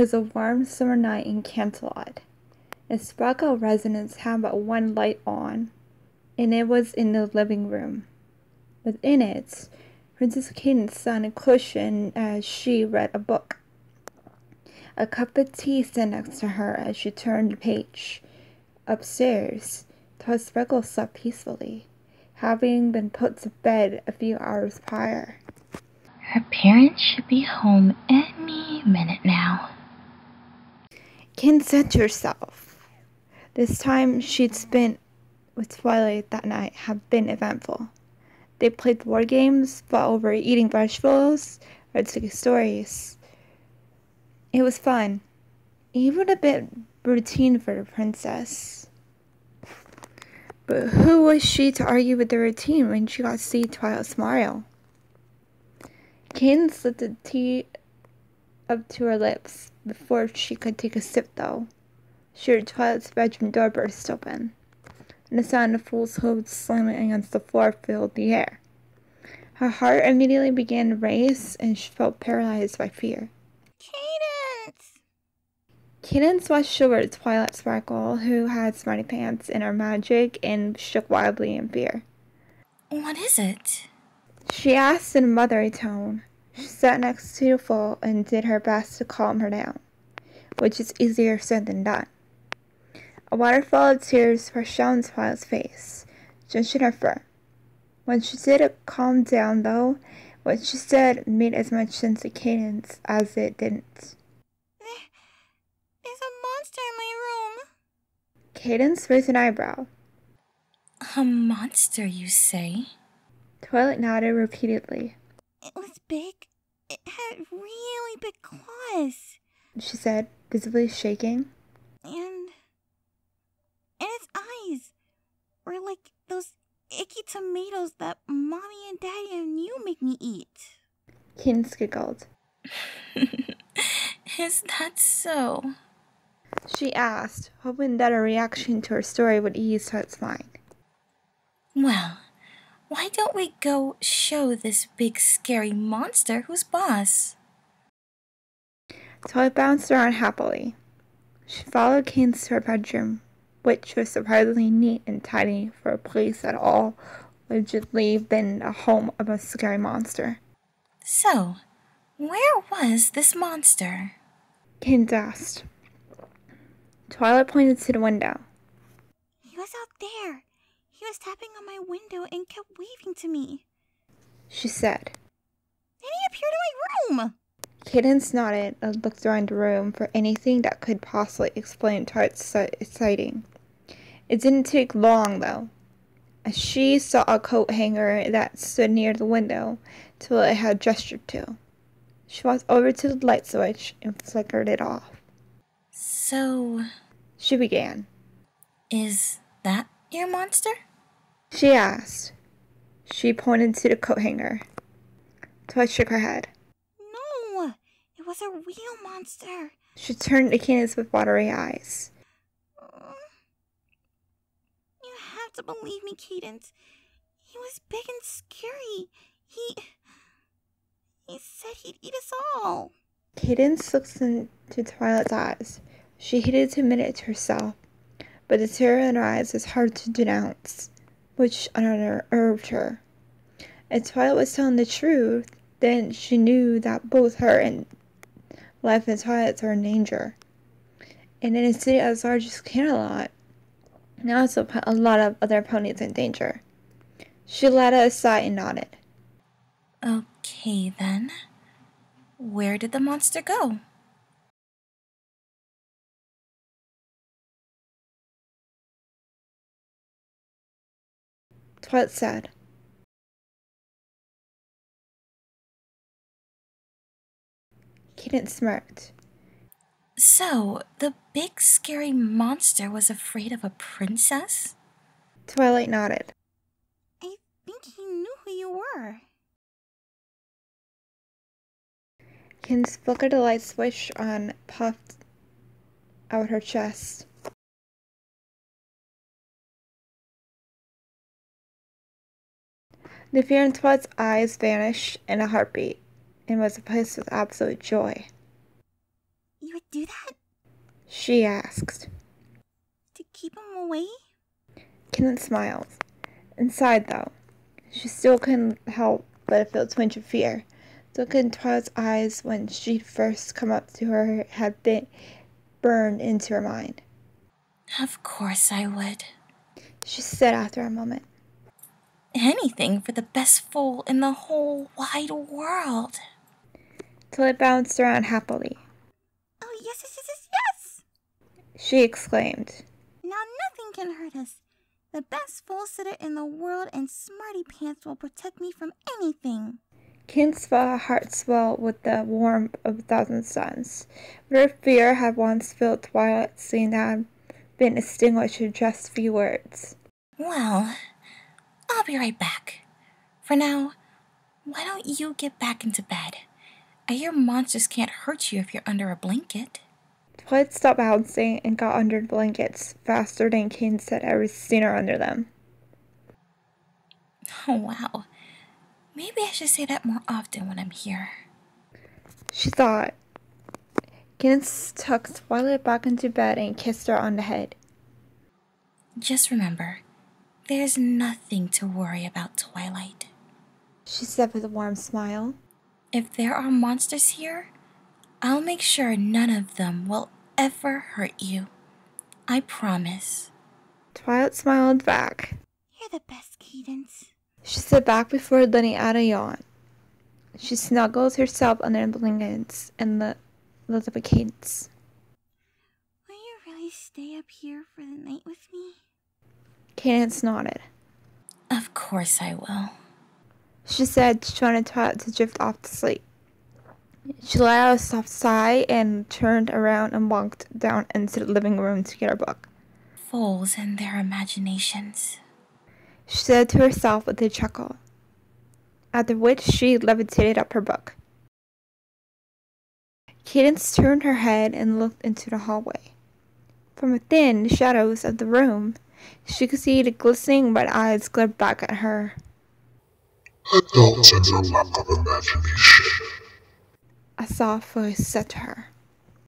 was a warm summer night in Canterlot. The Sparkle residence had but one light on, and it was in the living room. Within it, Princess Cadence sat on a cushion as she read a book. A cup of tea stood next to her as she turned the page. Upstairs, Twilight Sparkle slept peacefully, having been put to bed a few hours prior. Her parents should be home any minute now, Cadence said to herself. This time she'd spent with Twilight that night had been eventful. They played board games, fought over eating vegetables, read sticky stories. It was fun, even a bit routine for the princess. But who was she to argue with the routine when she got to see Twilight smile? Cadence lit the tea up to her lips before she could take a sip, though. She heard Twilight's bedroom door burst open, and the sound of Fool's hooves slamming against the floor filled the air. Her heart immediately began to race, and she felt paralyzed by fear. Cadence! Cadence watched over Twilight Sparkle, who had smarty pants in her magic, and shook wildly in fear. What is it? She asked in a motherly tone. She sat next to the Fool and did her best to calm her down, which is easier said than done. A waterfall of tears rushed down Twilight's face, drenching her fur. When she did calm down, though, what she said made as much sense to Cadence as it didn't. There's a monster in my room. Cadence raised an eyebrow. A monster, you say? Twilight nodded repeatedly. It was big. It had really big claws. She said, visibly shaking. And its eyes were like those icky tomatoes that Mommy and Daddy and you make me eat. Cadence giggled. Is that so? She asked, hoping that a reaction to her story would ease Twilight's mind. Well, why don't we go show this big scary monster who's boss? Twilight bounced around happily. She followed Cadence to her bedroom, which was surprisingly neat and tidy for a place that all allegedly been a home of a scary monster. So, where was this monster? Cadence asked. Twilight pointed to the window. He was out there. He was tapping on my window and kept waving to me. She said. Then he appeared in my room. Cadence nodded and looked around the room for anything that could possibly explain Twilight's sighting. It didn't take long, though, as she saw a coat hanger that stood near the window Twilight had gestured to. She walked over to the light switch and flickered it off. So, She began. Is that your monster? She asked. She pointed to the coat hanger. Twilight shook her head. No, it was a real monster. She turned to Cadence with watery eyes. You have to believe me, Cadence. He was big and scary. He said he'd eat us all. Cadence looked into Twilight's eyes. She hated to admit it to herself, but the terror in her eyes was hard to denounce, which unnerved her. If Twilight was telling the truth, then she knew that both her and life and Twilight's were in danger. And in a city as large as Camelot, and also a lot of other ponies in danger. She let it aside and nodded. Okay, then. Where did the monster go? Twilight said. Cadence smirked. So, the big scary monster was afraid of a princess? Twilight nodded. I think he knew who you were. Cadence flickered the light switch on, puffed out her chest. The fear in Twilight's eyes vanished in a heartbeat, and was replaced with absolute joy. You would do that? She asked. To keep him away? Kenneth smiled. Inside, though, she still couldn't help but feel a twinge of fear. The look in Twilight's eyes when she'd first come up to her had been burned into her mind. Of course I would. She said after a moment. Anything for the best foal in the whole wide world. Twilight bounced around happily. Oh, yes, yes, yes, yes, yes! She exclaimed. Now nothing can hurt us. The best foal sitter in the world, and Smarty Pants will protect me from anything. Kenneth felt her heart swell with the warmth of 1,000 suns. But her fear had once filled Twilight's scene that had been extinguished in just a few words. Well, I'll be right back. For now, why don't you get back into bed? I hear monsters can't hurt you if you're under a blanket. Twilight stopped bouncing and got under the blankets faster than Kenneth had ever seen her under them. Oh, wow. Maybe I should say that more often when I'm here. She thought. Kenneth tucked Twilight back into bed and kissed her on the head. Just remember, there's nothing to worry about, Twilight. She said with a warm smile. If there are monsters here, I'll make sure none of them will ever hurt you. I promise. Twilight smiled back. You're the best, Cadance. She sat back before letting out a yawn. She snuggled herself under the blankets and looked up at Cadance. Will you really stay up here for the night with me? Cadance nodded. Of course I will. She said, trying Twilight to drift off to sleep. She let out a soft sigh and turned around and walked down into the living room to get her book. Foals and their imaginations. She said to herself with a chuckle, after which she levitated up her book. Cadance turned her head and looked into the hallway. From within the shadows of the room, she could see the glistening red eyes glare back at her. Adults and their lack of imagination. A soft voice said to her.